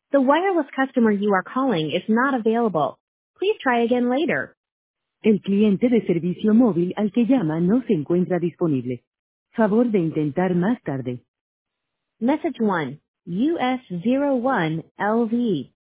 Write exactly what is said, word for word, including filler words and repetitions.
The wireless customer you are calling is not available. Please try again later. El cliente de servicio móvil al que llama no se encuentra disponible. Favor de intentar más tarde. Message one, U S zero one L V.